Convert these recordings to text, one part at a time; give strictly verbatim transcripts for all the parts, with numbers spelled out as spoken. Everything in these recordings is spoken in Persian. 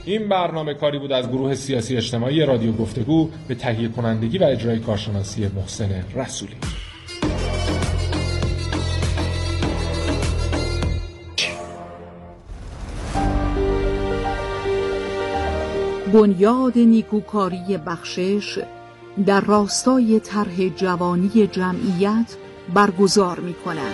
این برنامه کاری بود از گروه سیاسی اجتماعی رادیو گفتگو به تهیه کنندگی و اجرای کارشناسی محسن رسولی. بنیاد نیکوکاری بخشش در راستای طرح جوانی جمعیت برگزار می کند.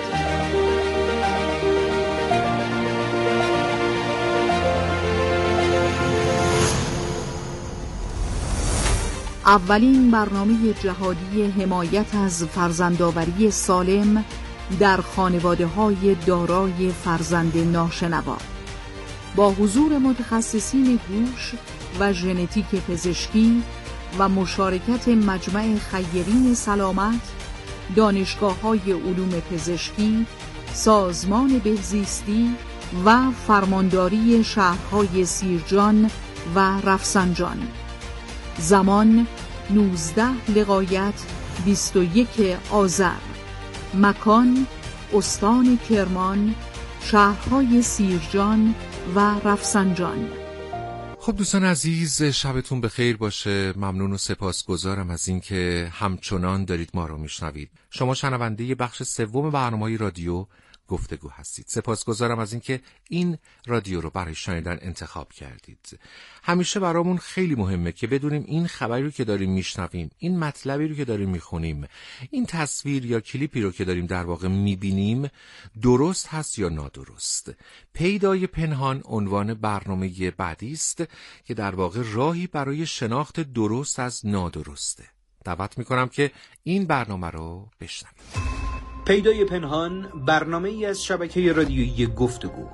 اولین برنامه جهادی حمایت از فرزندآوری سالم در خانواده‌های دارای فرزند ناشنوا با حضور متخصصین گوش و ژنتیک پزشکی و مشارکت مجمع خیرین سلامت، دانشگاه‌های علوم پزشکی، سازمان بهزیستی و فرمانداری شهرهای سیرجان و رفسنجان. زمان نوزده لقایت بیست و یک آذر. مکان استان کرمان، شهرهای سیرجان و رفسنجان. خب دوستان عزیز، شبتون بخیر باشه. ممنون و سپاسگزارم از اینکه همچنان دارید ما رو میشنوید. شما شنونده بخش سوم برنامه رادیو گفتگو هستید. سپاسگزارم از اینکه این رادیو رو برای شنیدن انتخاب کردید. همیشه برامون خیلی مهمه که بدونیم این خبری رو که داریم میشنویم، این مطلبی رو که داریم میخونیم، این تصویر یا کلیپی رو که داریم در واقع میبینیم درست هست یا نادرست. پیدای پنهان عنوان برنامه بعدی است که در واقع راهی برای شناخت درست از نادرسته. دعوت میکنم که این برنامه رو بشنوید. پیدای پنهان، برنامه ای از شبکه رادیویی گفتگو.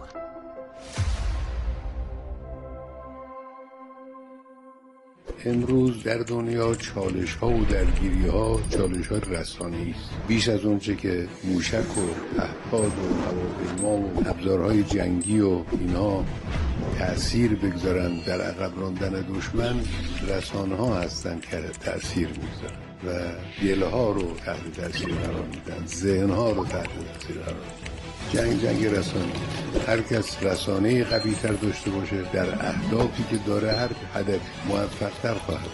امروز در دنیا چالش ها و درگیری ها چالش ها رسانه‌ای است. بیش از اونچه که موشک و پهپاد و هواپیما و ابزارهای جنگی و اینها تأثیر بگذارن در عقب راندن دشمن، رسانه ها هستن که تأثیر میگذارن و دلها رو تحت تأثیر قرار میدن، ذهنها رو تحت تأثیر قرار میدن. جنگ جنگ رسانه، هر کس رسانه قوی تر داشته باشه در اهدافی که داره هر هدف موفق تر خواهد.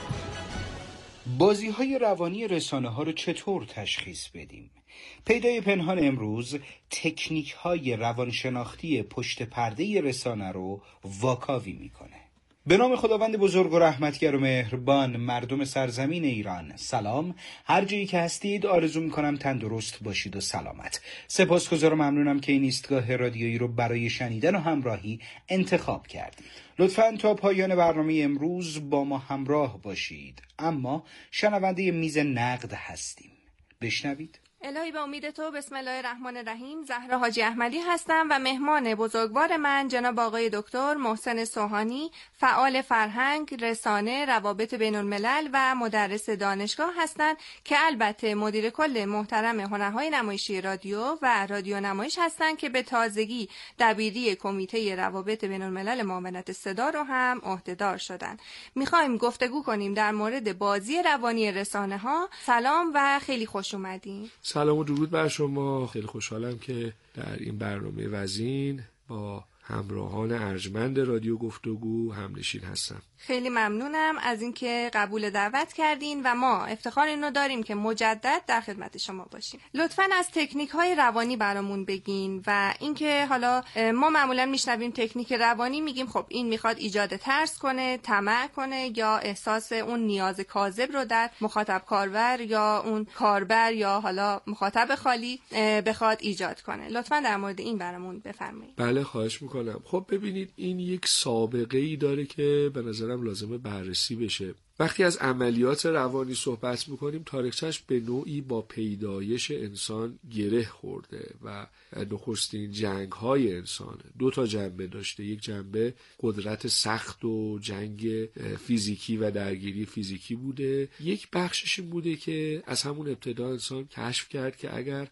بازی های روانی رسانه ها رو چطور تشخیص بدیم؟ پیدای پنهان امروز تکنیک های روانشناختی پشت پرده رسانه رو واکاوی میکنه. به نام خداوند بزرگ و رحمتگر و مهربان، مردم سرزمین ایران، سلام. هر جایی که هستید آرزو میکنم تندرست باشید و سلامت. سپاسگزارم، ممنونم که این ایستگاه رادیویی رو برای شنیدن و همراهی انتخاب کردید. لطفاً تا پایان برنامه امروز با ما همراه باشید. اما شنونده میز نقد هستیم. بشنوید. الهی به امید تو، بسم الله الرحمن الرحیم. زهرا حاجی احمدی هستم و مهمان بزرگوار من جناب آقای دکتر محسن سوهانی، فعال فرهنگ، رسانه، روابط بین الملل و مدرس دانشگاه هستند که البته مدیر کل محترم هنرهای نمایشی رادیو و رادیو نمایش هستند که به تازگی دبیری کمیته روابط بین الملل معاونت صدا رو هم عهدهدار شدن. میخوایم گفتگو کنیم در مورد بازی روانی رسانه ها. سلام و خیلی خوش اومدین. سلام و درود بر شما. خیلی خوشحالم که در این برنامه وزین با همراهان ارجمند رادیو گفتگو همنشین هستم. خیلی ممنونم از اینکه قبول دعوت کردین و ما افتخار اینو داریم که مجدد در خدمت شما باشیم. لطفاً از تکنیک های روانی برامون بگین و اینکه حالا ما معمولاً میشنویم تکنیک روانی میگیم خب این میخواد ایجاد ترس کنه، طمع کنه یا احساس اون نیاز کاذب رو در مخاطب کاربر یا اون کاربر یا حالا مخاطب خالی بخواد ایجاد کنه. لطفاً در مورد این برامون بفرمایید. بله خواهش میکنم. خب ببینید، این یک سابقه ای داره که به نظرم لازمه بررسی بشه. وقتی از عملیات روانی صحبت میکنیم، تاریخچه‌اش به نوعی با پیدایش انسان گره خورده و نخستین جنگ های انسان دو تا جنبه داشته. یک جنبه قدرت سخت و جنگ فیزیکی و درگیری فیزیکی بوده. یک بخشش این بوده که از همون ابتدا انسان کشف کرد که اگر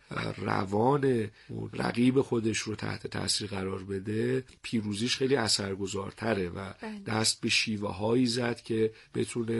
روان رقیب خودش رو تحت تاثیر قرار بده، پیروزیش خیلی اثرگذارتره و دست به شیوه هایی زد که بتونه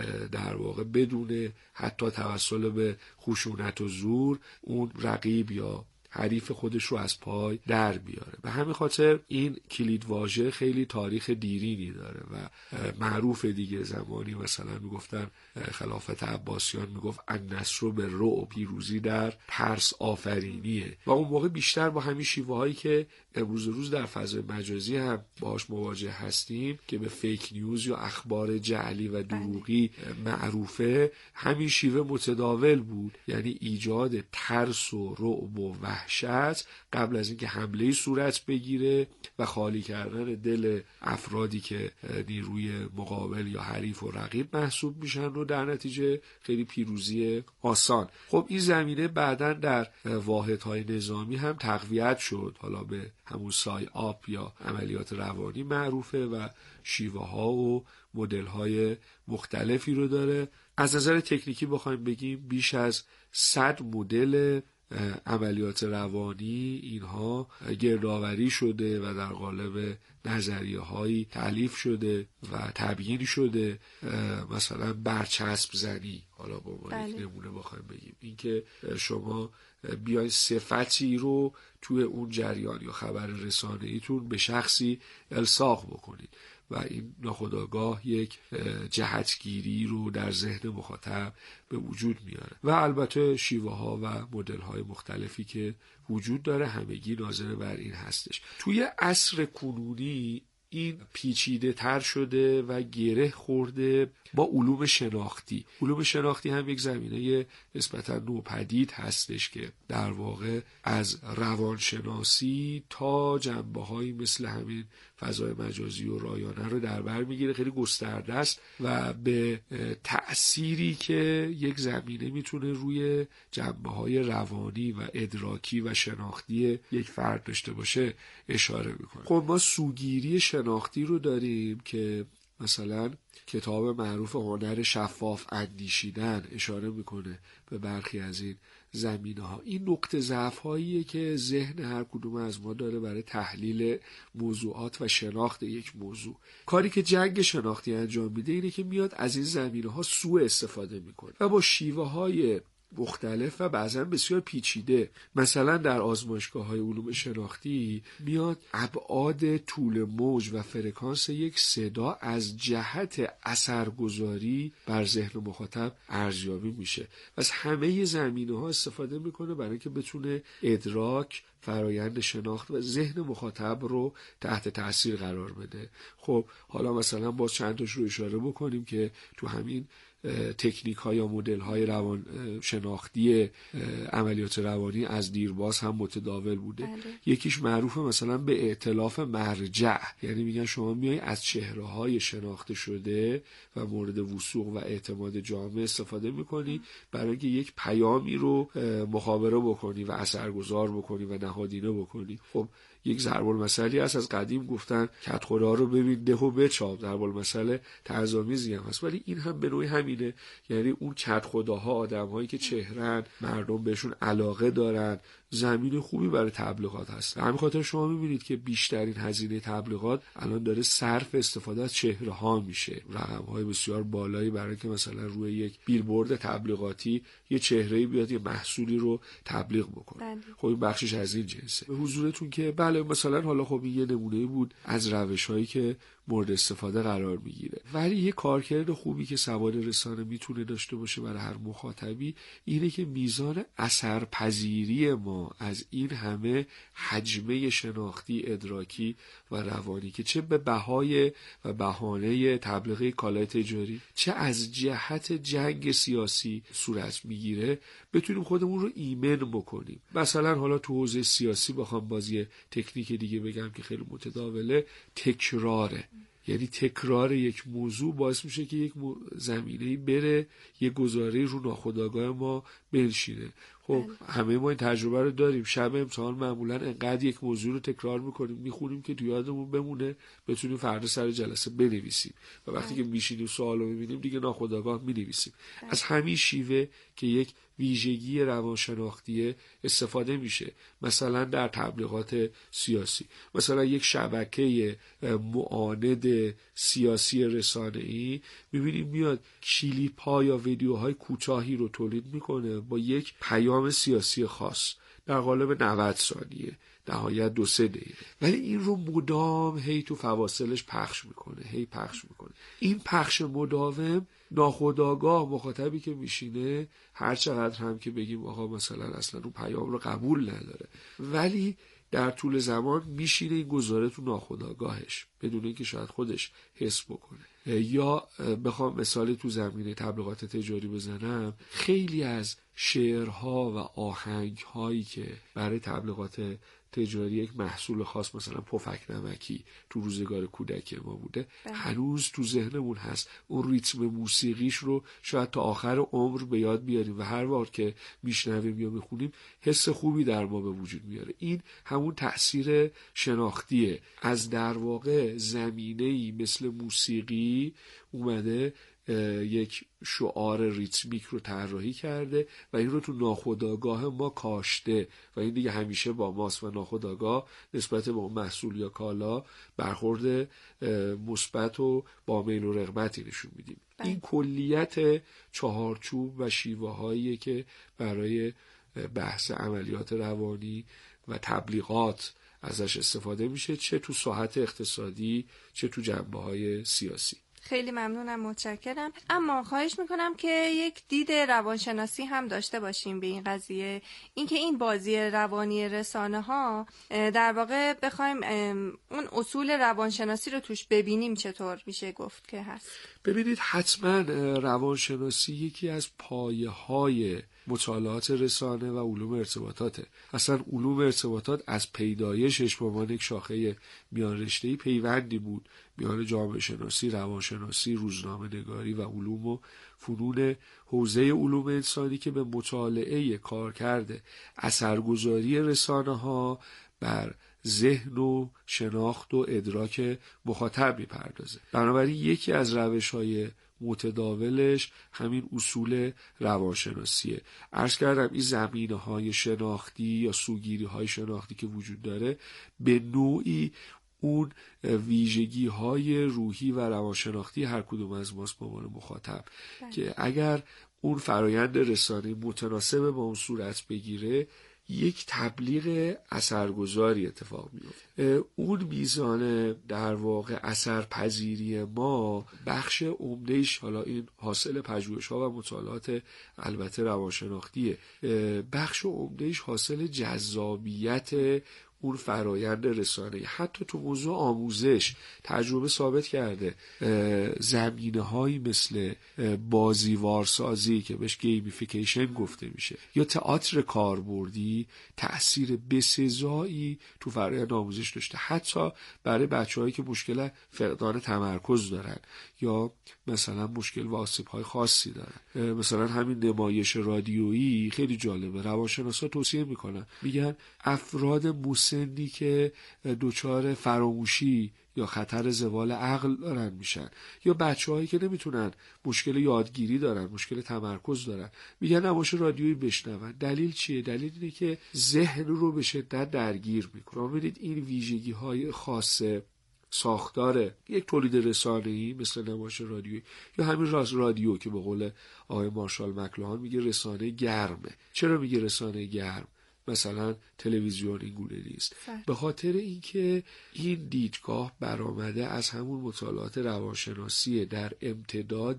در واقع بدون حتی توسل به خشونت و زور اون رقیب یا حریف خودش رو از پای در بیاره. به همین خاطر این کلید واژه خیلی تاریخ دیرینی داره و معروف دیگه. زمانی مثلا میگفتن خلافت عباسیان میگفت النصر بالرعب، پیروزی در ترس آفرینیه، و اون موقع بیشتر با همین شیوه هایی که امروز روز در فضای مجازی هم باهاش مواجه هستیم که به فیک نیوز یا اخبار جعلی و دروغی معروفه، همین شیوه متداول بود. یعنی ایجاد ترس و رعب و وحشت قبل از اینکه حمله صورت بگیره و خالی کردن دل افرادی که نیروی مقابل یا حریف و رقیب محسوب میشن رو در نتیجه خیلی پیروزی آسان. خب این زمینه بعداً در واحدهای نظامی هم تقویت شد، حالا به همون سای آپ یا عملیات روانی معروفه و شیوه ها و مدل های مختلفی رو داره. از نظر تکنیکی بخوایم بگیم بیش از صد مدل عملیات روانی اینها گردآوری شده و در قالب نظریه هایی تألیف شده و تبیین شده. مثلا برچسب زنی، حالا با ما یک نمونه بخوایم بگیم، اینکه شما بیاین صفتی رو توی اون جریان یا خبر رسانه ایتون به شخصی الصاق بکنید و این ناخودآگاه یک جهتگیری رو در ذهن مخاطب به وجود میاره. و البته شیوه ها و مدل های مختلفی که وجود داره همگی ناظر بر این هستش. توی عصر کنونی این پیچیده تر شده و گره خورده با علوم شناختی. علوم شناختی هم یک زمینه نسبتا نوپدید هستش که در واقع از روانشناسی تا جنبه‌هایی مثل همین فضای مجازی و رایانه رو در بر میگیره، خیلی گسترده است و به تأثیری که یک زمینه میتونه روی جنبه‌های روانی و ادراکی و شناختی یک فرد داشته باشه اشاره میکنه. خب ما سوگیری شناختی رو داریم که مثلا کتاب معروف هنر شفاف اندیشیدن اشاره میکنه به برخی از این زمینه ها. این نقطه ضعف هاییه که ذهن هر کدوم از ما داره برای تحلیل موضوعات و شناخت یک موضوع. کاری که جنگ شناختی انجام میده اینه که میاد از این زمینه ها سوء استفاده میکنه و با شیوه های مختلف و بعضا بسیار پیچیده، مثلا در آزمایشگاه های علوم شناختی میاد ابعاد طول موج و فرکانس یک صدا از جهت اثرگذاری بر ذهن مخاطب ارزیابی میشه. پس همه زمینه ها استفاده میکنه برای اینکه بتونه ادراک، فرایند شناخت و ذهن مخاطب رو تحت تاثیر قرار بده. خب حالا مثلا باز چند تاش رو اشاره بکنیم که تو همین تکنیک ها یا مدل های روان شناختی عملیات روانی از دیرباز هم متداول بوده. بله. یکیش معروفه مثلا به ائتلاف مرجع، یعنی میگن شما میای از چهره های شناخته شده و مورد وثوق و اعتماد جامعه استفاده میکنی برای اینکه یک پیامی رو مخابره بکنی و اثرگذار بکنی و نهادینه بکنی. خب یک ضرب المثلی هست از قدیم گفتن کت خدا رو ببین ده و بچاپ، ضرب المثل طرزآمیزی هم هست، ولی این هم به نوعی همینه. یعنی اون کت خداها آدم‌هایی که چهرن، مردم بهشون علاقه دارن، زمین خوبی برای تبلیغات هست. همین خاطر شما می‌بینید که بیشترین هزینه تبلیغات الان داره صرف استفاده از چهره‌ها میشه. رقم‌های بسیار بالایی برای که مثلا روی یک بیلبورد تبلیغاتی یه چهره‌ای بیاد یه محصولی رو تبلیغ بکنه. خب این بخشش از این جنسه. به حضورتون که بله مثلا حالا خب این یه نمونه بود از روش‌هایی که مورد استفاده قرار میگیره. ولی یه کارکرد خوبی که سواد رسانه میتونه داشته باشه برای هر مخاطبی اینه که میزان اثرپذیری ما از این همه حجمه شناختی، ادراکی و روانی که چه به بهای و بهانه تبلیغ کالای تجاری چه از جهت جنگ سیاسی صورت میگیره بتونیم خودمون رو ایمن بکنیم. مثلا حالا تو حوزه سیاسی بخوام بازی تکنیک دیگه بگم که خیلی متداوله، تکراره. یعنی تکرار یک موضوع باعث میشه که یک زمینه‌ای بره یه گزاره رو ناخودآگاه ما بنشینه. خب همه ما این تجربه رو داریم. شب امتحان معمولا انقدر یک موضوع رو تکرار میکنیم میخونیم که تو یادمون بمونه، بتونیم فردا سر جلسه بنویسیم و وقتی که میشینیم سوال رو میبینیم دیگه ناخودآگاه مینویسیم. از همین شیوه که یک ویژگی روانشناختی استفاده میشه مثلا در تبلیغات سیاسی. مثلا یک شبکه معاند سیاسی رسانه‌ای میبینیم میاد کلیپ ها یا ویدیوهای کوتاهی رو تولید میکنه با یک پیام سیاسی خاص. در قالب نود ثانیه، نهایت دو سه دقیقه، ولی این رو مدام هی تو فواصلش پخش میکنه، هی پخش میکنه. این پخش مداوم ناخودآگاه مخاطبی که میشینه هر چقدر هم که بگیم آقا مثلا اصلا اون پیام رو قبول نداره، ولی در طول زمان میشینه این گزاره تو ناخودآگاهش بدون اینکه شاید خودش حس بکنه. یا بخوام مثالی تو زمینه تبلیغات تجاری بزنم، خیلی از شعرها و آهنگهایی که برای تبلیغات تجاری یک محصول خاص مثلا پفک نمکی تو روزگار کودکی ما بوده، بله. هنوز تو ذهنمون هست. اون ریتم موسیقیش رو شاید تا آخر عمر به یاد بیاریم و هر بار که میشنویم یا میخونیم حس خوبی در ما به وجود میاره. این همون تأثیر شناختیه. از در واقع زمینه‌ای مثل موسیقی اومده یک شعار ریتمیک رو طراحی کرده و این رو تو ناخودآگاه ما کاشته و این دیگه همیشه با ماست و ناخودآگاه نسبت به اون محصول یا کالا برخورد مثبت و با میل و رغبتی نشون میدیم. این کلیت چهارچوب و شیوه هاییه که برای بحث عملیات روانی و تبلیغات ازش استفاده میشه، چه تو ساحت اقتصادی چه تو جنبه های سیاسی. خیلی ممنونم، متشکرم. اما خواهش میکنم که یک دید روانشناسی هم داشته باشیم به این قضیه، اینکه این بازی روانی رسانه ها در واقع بخوایم اون اصول روانشناسی رو توش ببینیم چطور میشه گفت که هست؟ ببینید، حتما روانشناسی یکی از پایه های مطالعات رسانه و علوم ارتباطاته. اصلا علوم ارتباطات از پیدایشش به عنوان یک شاخه میان رشته‌ای پیوندی بود میان جامعه شناسی، روانشناسی، روزنامه نگاری و علوم و فنون حوزه علوم انسانی که به مطالعه کارکرد اثرگذاری رسانه ها بر ذهن و شناخت و ادراک مخاطب میپردازه. بنابراین یکی از روش‌های متداولش همین اصول روانشناسیه. عرض کردم این زمینه‌های شناختی یا سوگیری‌های شناختی که وجود داره به نوعی اون ویژگی‌های روحی و روانشناختی هر کدوم از ماست به عنوان مخاطب بله. که اگر اون فرایند رسانه‌ای متناسب با اون صورت بگیره یک تبلیغ اثرگذاری اتفاق میفته. اون میزان در واقع اثرپذیری ما بخش عمدهش، حالا این حاصل پژوهش‌ها و مطالعات البته روانشناختیه، بخش عمدهش حاصل جذابیت اون فرایند رسانه. حتی تو موضوع آموزش تجربه ثابت کرده زمینه هایی مثل بازیوارسازی که بهش گیمیفیکیشن گفته میشه یا تئاتر کاربردی تأثیر بسزایی تو فرایند آموزش داشته، حتی برای بچه‌هایی که مشکل فقدان تمرکز دارن یا مثلا مشکل و آسیب‌های خاصی دارن. مثلا همین نمایش رادیویی خیلی جالبه، روانشناسا توصیه میکنن، میگن افراد مسنی که دچار فراموشی یا خطر زوال عقل دارن میشن یا بچه‌هایی که نمیتونن، مشکل یادگیری دارن، مشکل تمرکز دارن، میگن نمایش رادیویی بشنون. دلیل چیه؟ دلیل اینه که ذهن رو به شدت درگیر میکنه. ببینید این ویژگی‌های خاصه ساختار یک تولید رسانه‌ای مثل نمایش رادیویی یا همین راز رادیو که به قول آقای مارشال مکلوهان میگه رسانه گرمه. چرا میگه رسانه گرم؟ مثلا تلویزیون این گونه نیست. به خاطر اینکه این دیدگاه برآمده از همون مطالعات روانشناسی در امتداد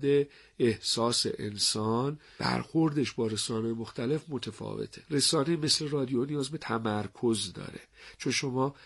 احساس انسان، برخوردش با رسانه‌های مختلف متفاوته. رسانه مثل رادیو نیاز به تمرکز داره، چون شما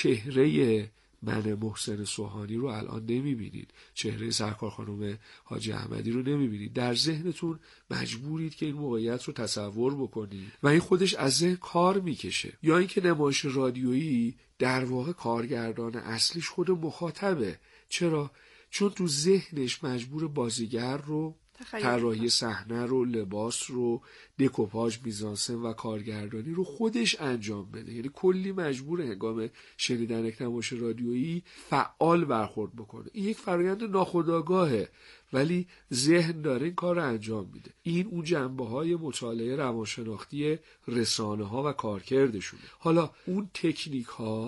چهره من محسن سوهانی رو الان نمیبینید، چهره سرکار خانم حاجی احمدی رو نمیبینید، در ذهنتون مجبورید که این موقعیت رو تصور بکنید و این خودش از ذهن کار میکشه. یا اینکه نمایش رادیویی در واقع کارگردان اصلیش خود مخاطبه. چرا؟ چون تو ذهنش مجبور بازیگر رو، طراحی صحنه رو، لباس رو، دکوپاژ، میزانسن و کارگردانی رو خودش انجام بده. یعنی کلی مجبور هنگام شنیدن یک نمایش رادیویی فعال برخورد بکنه. این یک فرآیند ناخودآگاهه ولی ذهن داره این کار رو انجام میده. این اون جنبه‌های مطالعه روانشناختی رسانه‌ها و کارکردشونه. حالا اون تکنیک‌ها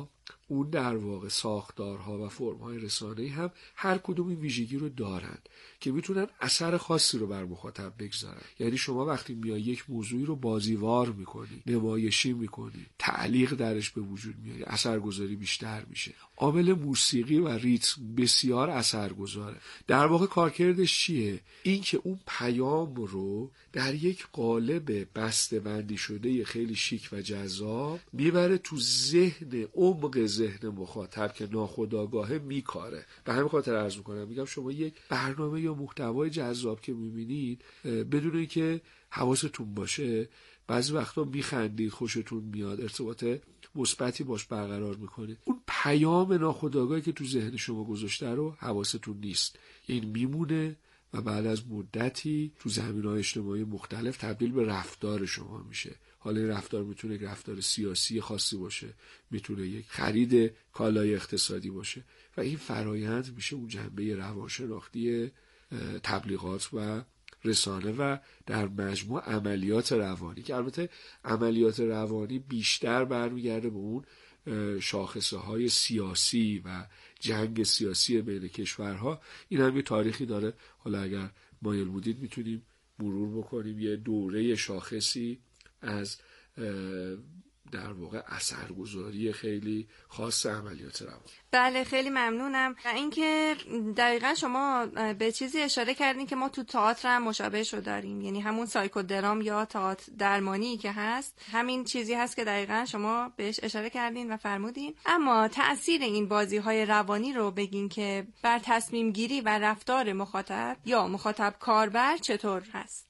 اون در واقع ساختارها و فرم‌های رسانه‌ای هم هر کدوم این ویژگی رو دارن که میتونن اثر خاصی رو بر مخاطب بگذارن. یعنی شما وقتی میای یک موضوعی رو بازیوار میکنی، نمایشی میکنی، تعلیق درش به وجود میاری، اثرگذاری بیشتر میشه. عامل موسیقی و ریتم بسیار اثرگذاره. در واقع کارکردش چیه؟ این که اون پیام رو در یک قالب بسته‌بندی شده خیلی شیک و جذاب میبره تو ذهن، عمق ذهن مخاطب که ناخودآگاهه میکاره. به همین خاطر عرض میکنم، میگم شما یک برنامه یا محتوای جذاب که میبینید بدون اینکه حواستون باشه بعضی وقتا میخندید، خوشتون میاد، ارتباط مثبتی باش برقرار میکنید، اون پیام ناخودآگاهی که تو ذهن شما گذاشته رو حواستون نیست. این میمونه و بعد از مدتی تو زمینه‌های اجتماعی مختلف تبدیل به رفتار شما میشه. حالا این رفتار میتونه یک رفتار سیاسی خاصی باشه، میتونه یک خرید کالای اقتصادی باشه و این فرایند میشه اون جنبه روانشناختی تبلیغات و رسانه و در مجموع عملیات روانی، که البته عملیات روانی بیشتر برمیگرده به اون شاخصه های سیاسی و جنگ سیاسی بین کشورها. این هم یه تاریخی داره، حالا اگر مایل بودید میتونیم مرور بکنیم یه دوره شاخصی از در واقع اثرگذاری خیلی خاص عملیات روانی. بله خیلی ممنونم. اینکه دقیقا شما به چیزی اشاره کردین که ما تو تئاتر هم مشابهش رو داریم، یعنی همون سایکودرام یا تئاتر درمانی که هست، همین چیزی هست که دقیقا شما بهش اشاره کردین و فرمودین. اما تأثیر این بازی‌های روانی رو بگین که بر تصمیم گیری و رفتار مخاطب یا مخاطب کاربر چطور هست؟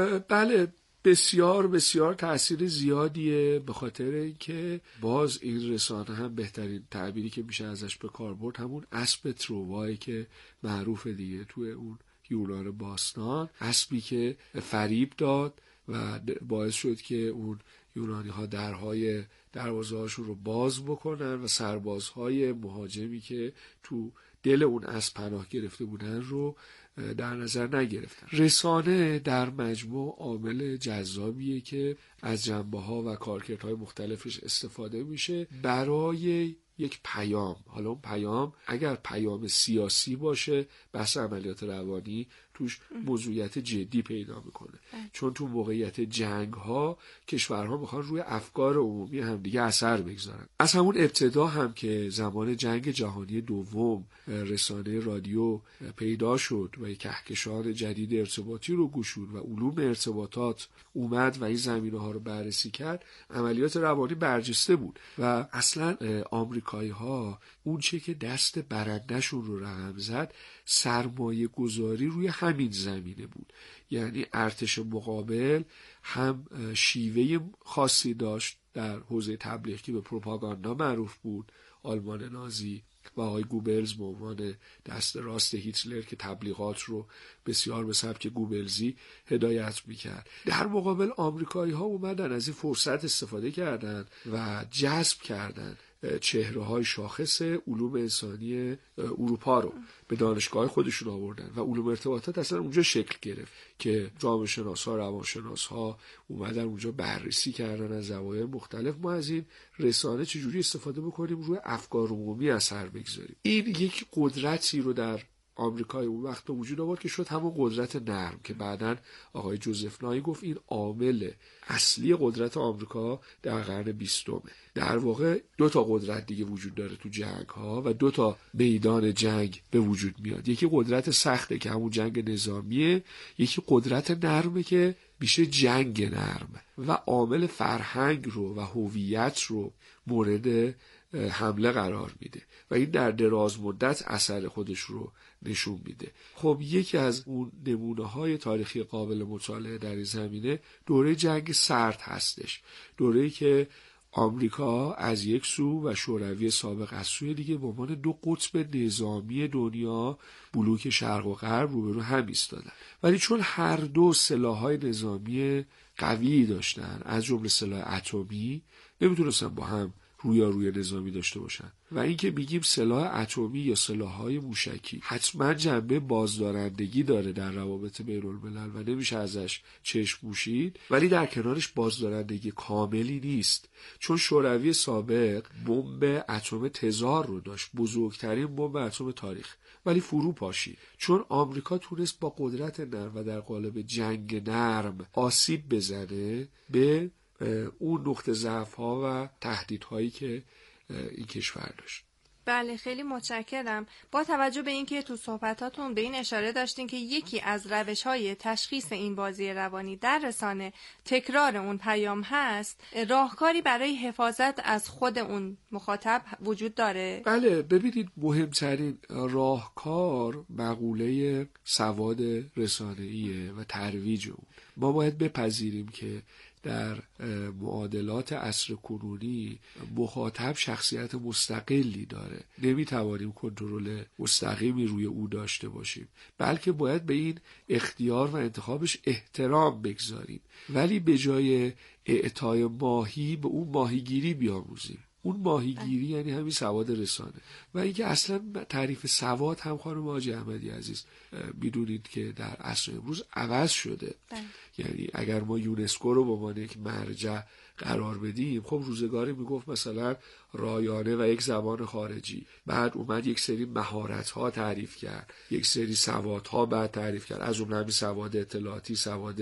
بله بسیار بسیار تأثیر زیادیه، به خاطر اینکه باز این رسانه هم بهترین تعبیری که میشه ازش به کار برد همون اسب تروایی که معروفه دیگه توی اون یونان باستان، اسبی که فریب داد و باعث شد که اون یونانی ها درهای دروازه هاشون رو باز بکنن و سربازهای مهاجمی که تو دل اون اسب پناه گرفته بودن رو در نظر نگرفتن. رسانه در مجموع عامل جذابیه که از جنبه‌ها و کارکردهای مختلفش استفاده میشه برای یک پیام. حالا اون پیام اگر پیام سیاسی باشه، بحث عملیات روانی توش موضوعیت جدی پیدا میکنه، چون تو موقعیت جنگ ها کشورها میخوان روی افکار عمومی همدیگه اثر بگذارن. از همون ابتدا هم که زمان جنگ جهانی دوم رسانه رادیو پیدا شد و یک کهکشان جدید ارتباطی رو گشود و علوم ارتباطات اومد و این زمینه ها رو بررسی کرد، عملیات روانی برجسته بود و اصلا آمریکایی ها اون چه که دست برندشون رو رقم زد سرمایه گذاری روی همین زمینه بود. یعنی ارتش مقابل هم شیوه خاصی داشت در حوزه تبلیغ که به پروپاگاندا معروف بود، آلمان نازی و آقای گوبلز به عنوان دست راست هیتلر که تبلیغات رو بسیار به سبک گوبلزی هدایت میکرد. در مقابل آمریکایی ها اومدن از این فرصت استفاده کردن و جذب کردن چهره های شاخص علوم انسانی اروپا رو به دانشگاه خودشون آوردن و علوم ارتباطات اصلا اونجا شکل گرفت که جامعه شناس ها، روانشناس ها اومدن اونجا بررسی کردن از زوایا مختلف ما از این رسانه چجوری استفاده بکنیم روی افکار عمومی اثر بگذاریم. این یک قدرتی رو در آمریکای اون وقت به وجود آورد که شد همون قدرت نرم که بعداً آقای جوزف نایی گفت این عامل اصلی قدرت آمریکا در قرن بیستمه. در واقع دو تا قدرت دیگه وجود داره تو جنگ ها و دو تا میدان جنگ به وجود میاد. یکی قدرت سخته که همون جنگ نظامیه، یکی قدرت نرمه که میشه جنگ نرم و عامل فرهنگ رو و هویت رو مورد حمله قرار میده و این در دراز مدت اثر خودش رو نشون میده. خب یکی از اون نمونه‌های تاریخی قابل مطالعه در این زمینه دوره جنگ سرد هستش، دوره‌ای که آمریکا از یک سو و شوروی سابق از سوی دیگه به عنوان دو قطب نظامی دنیا بلوک شرق و غرب روبرو هم ایستادن، ولی چون هر دو سلاح‌های نظامی قوی داشتن از جمله سلاح اتمی، نمیتونستن با هم رویارویی نظامی داشته باشن. و اینکه میگیم سلاح اتمی یا سلاح‌های موشکی حتما جنبه بازدارندگی داره در روابط بین‌الملل و نمیشه ازش چشم پوشید، ولی در کنارش بازدارندگی کاملی نیست. چون شوروی سابق بمب اتم تزار رو داشت، بزرگترین بمب اتم تاریخ، ولی فرو پاشید چون آمریکا تونست با قدرت نرم و در قالب جنگ نرم آسیب بزنه به اون نقطه ضعف ها و تهدیدهایی که این کشور داشت. بله خیلی متشکرم. با توجه به اینکه تو صحبتاتون به این اشاره داشتین که یکی از روش‌های تشخیص این بازی روانی در رسانه تکرار اون پیام هست، راهکاری برای حفاظت از خود اون مخاطب وجود داره؟ بله، ببینید مهمترین راهکار مقوله سواد رسانه‌ایه و ترویج اون. ما باید بپذیریم که در معادلات عصر کنونی مخاطب شخصیت مستقلی داره، نمیتوانیم کنترل مستقیمی روی او داشته باشیم، بلکه باید به این اختیار و انتخابش احترام بگذاریم، ولی به جای اعطای ماهی به اون ماهیگیری بیاموزیم. اون ماهیگیری یعنی همین سواد رسانه. و اینکه اصلا تعریف سواد هم خانم حاجی احمدی عزیز میدونید که در عصر امروز عوض شده. ده. یعنی اگر ما یونسکو رو به عنوان یک مرجع قرار بدیم، خب روزگاری میگفت مثلا رایانه و یک زبان خارجی، بعد اومد یک سری مهارت‌ها تعریف کرد، یک سری سوادها بعد تعریف کرد، از اون همین سواد اطلاعاتی، سواد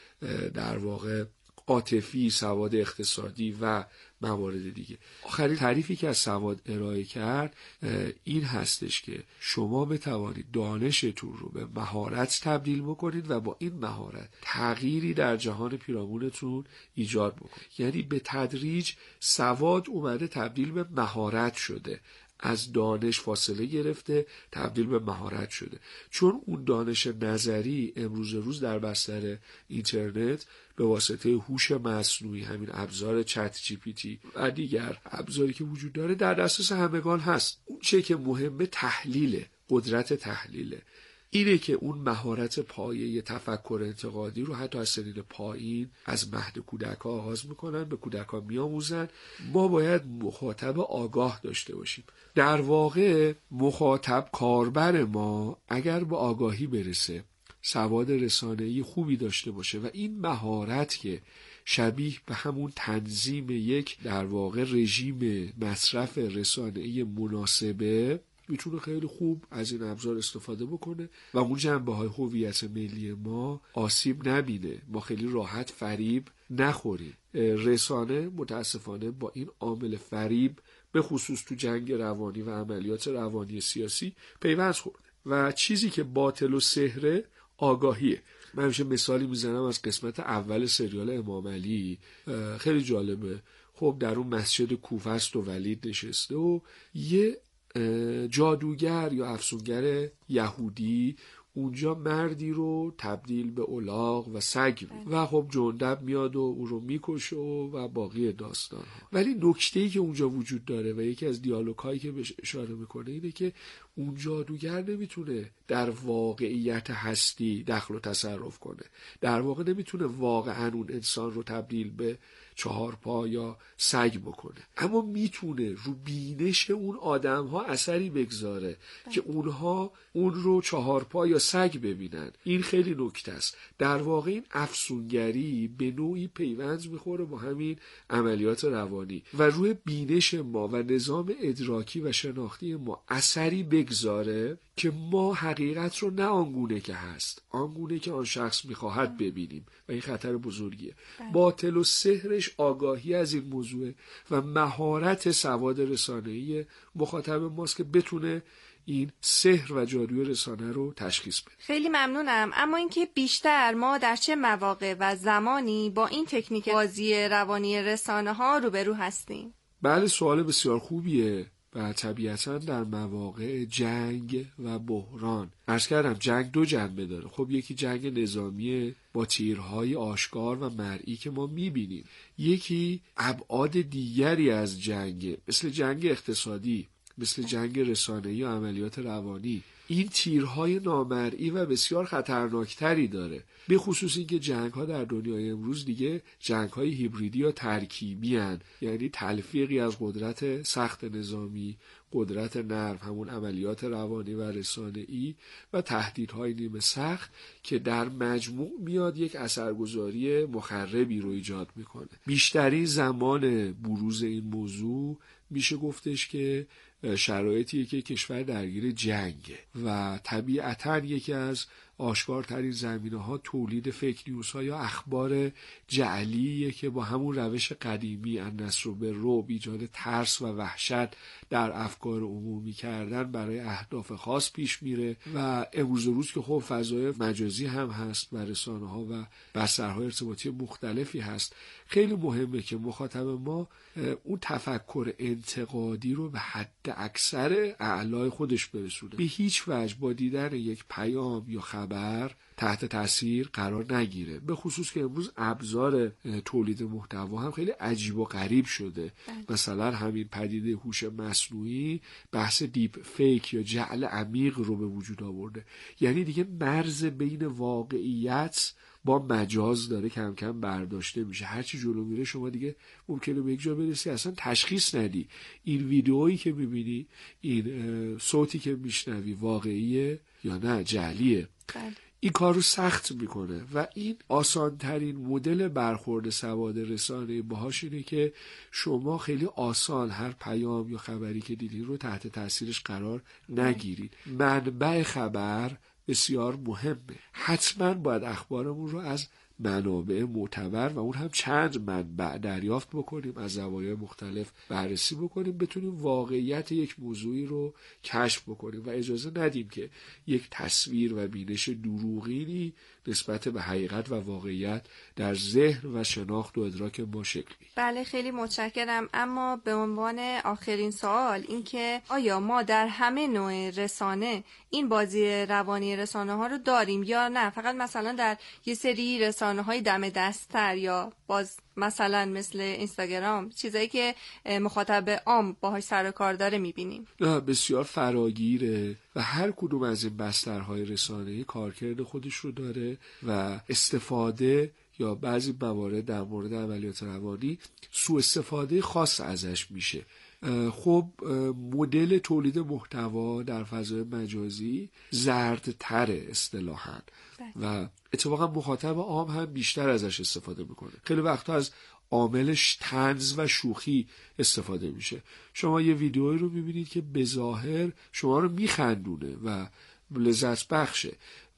در واقع عاطفی، سواد اقتصادی و موارد دیگه. آخرین تعریفی که از سواد ارائه کرد این هستش که شما بتوانید دانشتون رو به مهارت تبدیل بکنید و با این مهارت تغییری در جهان پیرامونتون ایجاد بکنید. یعنی به تدریج سواد اومده تبدیل به مهارت شده، از دانش فاصله گرفته تبدیل به مهارت شده، چون اون دانش نظری امروز روز در بستر اینترنت به واسطه هوش مصنوعی، همین ابزار چت جی پی تی و دیگر ابزاری که وجود داره در دسترس همگان هست. اون چه که مهمه تحلیله، قدرت تحلیله. اینه که اون مهارت پایه تفکر انتقادی رو حتی از سنین پایین از مهد کودک‌ها آغاز میکنن، به کودک‌ها میآموزن. ما باید مخاطب آگاه داشته باشیم. در واقع مخاطب کاربر ما اگر به آگاهی برسه، سواد رسانه‌ای خوبی داشته باشه و این مهارت که شبیه به همون تنظیم یک در واقع رژیم مصرف رسانه‌ای مناسبه، میتونه خیلی خوب از این ابزار استفاده بکنه و اون جنبه‌های هویت ملی ما آسیب نبینه، ما خیلی راحت فریب نخوریم. رسانه متاسفانه با این عامل فریب به خصوص تو جنگ روانی و عملیات روانی سیاسی پیوند خورده و چیزی که باطل و سحره آگاهیه. من همیشه مثالی میزنم از قسمت اول سریال امام علی، خیلی جالبه. خب در اون مسجد کوفه است و ولید نشسته و یه جادوگر یا افسونگر یهودی اونجا مردی رو تبدیل به الاغ و سگ می و خب جندب میاد و اون رو میکشه و باقی داستان ها. ولی نکته‌ای که اونجا وجود داره و یکی از دیالوگ هایی که بهش اشاره میکنه اینه که اون جادوگر نمیتونه در واقعیت هستی دخل و تصرف کنه، در واقع نمیتونه واقعا اون انسان رو تبدیل به چهار پا یا سگ بکنه، اما میتونه رو بینش اون آدم ها اثری بگذاره ده. که اونها اون رو چهار پا یا سگ ببینن. این خیلی نکته است. در واقع این افسونگری به نوعی پیوند میخوره با همین عملیات روانی و روی بینش ما و نظام ادراکی و شناختی ما اثری بگذاره که ما حقیقت رو نه آنگونه که هست، آنگونه که آن شخص میخواهد ببینیم و این خطر بزرگیه. ده. باطل و سحرش آگاهی از این موضوع و مهارت سواد رسانه‌ای مخاطب ماست که بتونه این سحر و جادوی رسانه رو تشخیص بده. خیلی ممنونم. اما اینکه بیشتر ما در چه مواقع و زمانی با این تکنیک بازی روانی رسانه ها روبرو هستیم؟ بله، سوال بسیار خوبیه و طبیعتا در مواقع جنگ و بحران. عرض کردم جنگ دو جنبه داره. خب یکی جنگ نظامی با تیرهای آشکار و مرئی که ما میبینیم، یکی ابعاد دیگری از جنگ مثل جنگ اقتصادی، مثل جنگ رسانه‌ای و عملیات روانی، این تیرهای نامرئی و بسیار خطرناکتری داره. به خصوص اینکه جنگ‌ها در دنیای امروز دیگه جنگ‌های هیبریدی یا ترکیبی هن. یعنی تلفیقی از قدرت سخت نظامی، قدرت نرم، همون عملیات روانی و رسانه‌ای و تهدیدهای نیمه سخت که در مجموع میاد یک اثرگذاری مخربی رو ایجاد میکنه. بیشترین زمان بروز این موضوع میشه گفتش که شرایطیه که کشور درگیر جنگه و طبیعتاً یکی از آشکارترین زمینه ها تولید فیک نیوز ها یا اخبار جعلیه که با همون روش قدیمی النصر بالرعب، ایجاد ترس و وحشت در افکار عمومی کردن برای اهداف خاص پیش میره و امروز روز که خب فضای مجازی هم هست و رسانه ها و بسترهای ارتباطی مختلفی هست، خیلی مهمه که مخاطب ما اون تفکر انتقادی رو به حد اکثر اعلای خودش برسونه. به هیچ وجه با دیدن یک پیام یا خبر تحت تاثیر قرار نگیره، به خصوص که امروز ابزار تولید محتوا هم خیلی عجیب و غریب شده. مثلا همین پدیده هوش مصنوعی بحث دیپ فیک یا جعل عمیق رو به وجود آورده. یعنی دیگه مرز بین واقعیت با مجاز داره کم کم برداشته میشه. هرچی جلو میره شما دیگه ممکنه به یک جا برسی اصلا تشخیص ندی این ویدئویی که میبینی، این صوتی که میشنوی واقعیه یا نه جعلیه. این کار رو سخت میکنه و این آسانترین مدل برخورد سواد رسانه باهاش اینه که شما خیلی آسان هر پیام یا خبری که دیدین رو تحت تاثیرش قرار نگیرید. منبع خبر بسیار مهمه. حتما باید اخبارمون رو از منابع معتبر و اون هم چند منبع دریافت بکنیم، از زوایای مختلف بررسی بکنیم، بتونیم واقعیت یک موضوعی رو کشف بکنیم و اجازه ندیم که یک تصویر و بینش دروغینی نسبت به حقیقت و واقعیت در ذهن و شناخت و ادراک ما شکل بگیره. بله خیلی متشکرم. اما به عنوان آخرین سوال این که آیا ما در همه نوع رسانه این بازی روانی رسانه ها رو داریم یا نه فقط مثلا در یه سری رسانه های دم دست‌تر یا باز مثلا مثل اینستاگرام، چیزایی که مخاطب عام باهاش سر و کار داره میبینیم؟ نه، بسیار فراگیره و هر کدوم از این بسترهای رسانه‌ای کارکرد خودش رو داره و استفاده یا بعضی موارد در مورد عملیات روانی سوء استفاده خاص ازش میشه. خب مدل تولید محتوا در فضای مجازی زردتره اصطلاحاً و اتفاقا مخاطب عام هم بیشتر ازش استفاده میکنه. خیلی وقتا از عاملش طنز و شوخی استفاده میشه. شما یه ویدیویی رو میبینید که به ظاهر شما رو میخندونه و لذت بخشه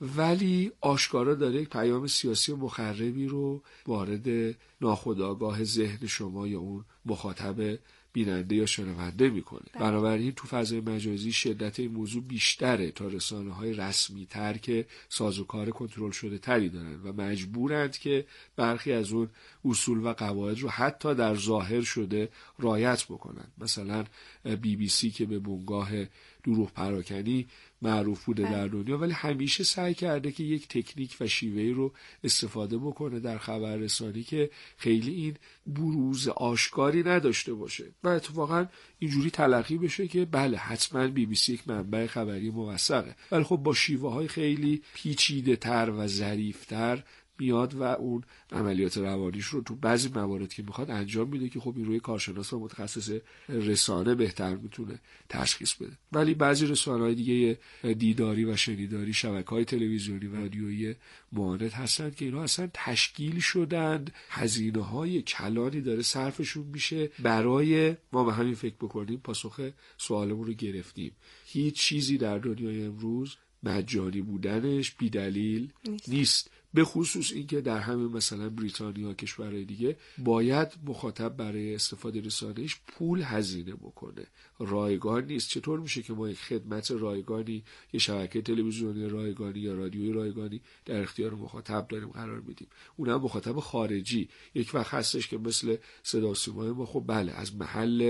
ولی آشکارا داره یک پیام سیاسی مخربی رو وارد ناخودآگاه ذهن شما یا اون مخاطب بیننده یا شنونده میکنه. بنابراین تو فضای مجازی شدت این موضوع بیشتره تا رسانه‌های رسمی تر که سازوکار کنترل شده تری دارن و مجبورند که برخی از اون اصول و قواعد رو حتی در ظاهر شده رعایت بکنن. مثلا بی بی سی که به بنگاه دروغ پراکنی معروف بوده در دنیا ولی همیشه سعی کرده که یک تکنیک و شیوهی رو استفاده بکنه در خبررسانی که خیلی این بروز آشکاری نداشته باشه و اتفاقا اینجوری تلقی بشه که بله حتما بی بی سی یک منبع خبری موثقه، ولی خب با شیوه های خیلی پیچیده تر و ظریف تر میاد و اون عملیات روانیش رو تو بعضی موارد که میخواد انجام میده که خب این روی کارشناس و متخصص رسانه بهتر میتونه تشخیص بده. ولی بعضی رسانه‌های دیگه دیداری و شنیداری، شبکه‌های تلویزیونی و رادیویی معاند هستند که اینا اصلا تشکیل شدند، هزینه‌های کلانی داره صرفشون میشه برای ما به همین فکر بکنیم پاسخ سوالمون رو گرفتیم. هیچ چیزی در دنیای امروز مجانی بودنش بی دلیل نیست, نیست. به خصوص اینکه در همین مثلا بریتانیا کشورهای دیگه باید مخاطب برای استفاده رسانه‌ایش پول هزینه بکنه، رایگان نیست. چطور میشه که ما یک خدمت رایگانی، یک شبکه تلویزیونی رایگانی یا رادیوی رایگانی در اختیار مخاطب داریم قرار بدیم؟ اونم مخاطب خارجی. یک وقت هستش که مثل صدا و سیمای ما خب بله از محل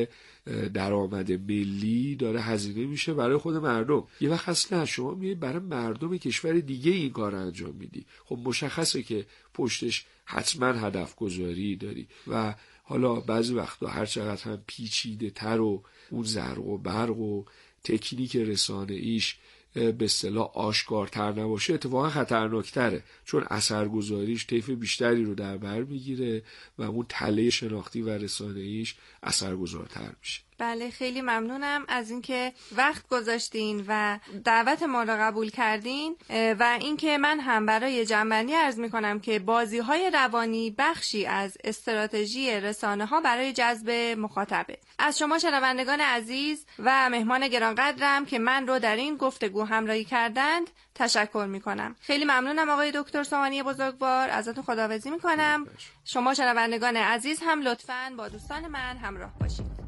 درآمد ملی داره هزینه میشه برای خود مردم. یه وقت هست نه، شما میای برای مردم کشور دیگه این کار انجام میدی. خب مشخصه که پشتش حتما هدف گذاری داری و حالا بعضی وقتا هر چقدر هم پیچیده تر و اون زرق و برق و تکنیک رسانه ایش به اصطلاح آشکارتر نباشه اتفاقا خطرناکتره، چون اثرگذاریش طیف بیشتری رو در بر میگیره و اون تله شناختی و رسانه ایش اثرگذارتر میشه. بله، خیلی ممنونم از اینکه وقت گذاشتین و دعوت ما را قبول کردین و اینکه من هم برای جنبندی عرض میکنم که بازی‌های روانی بخشی از استراتژی رسانه‌ها برای جذب مخاطبه. از شما شنوندگان عزیز و مهمان گرانقدرم که من رو در این گفتگو همراهی کردند تشکر میکنم. خیلی ممنونم آقای دکتر سوهانی بزرگوار، ازتون خداحافظی میکنم. شما شنوندگان عزیز هم لطفاً با دوستان من همراه باشید.